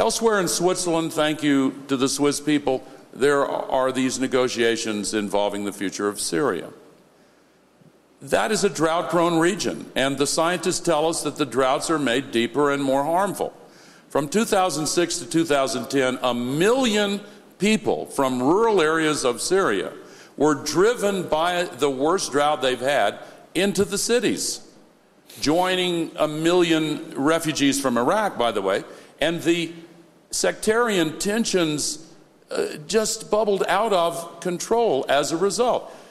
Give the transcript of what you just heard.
Elsewhere in Switzerland, thank you to the Swiss people, there are these negotiations involving the future of Syria. That is a drought-prone region, and the scientists tell us that the droughts are made deeper and more harmful. From 2006 to 2010, 1 million people from rural areas of Syria were driven by the worst drought they've had into the cities, joining 1 million refugees from Iraq, by the way, and the sectarian tensions just bubbled out of control as a result.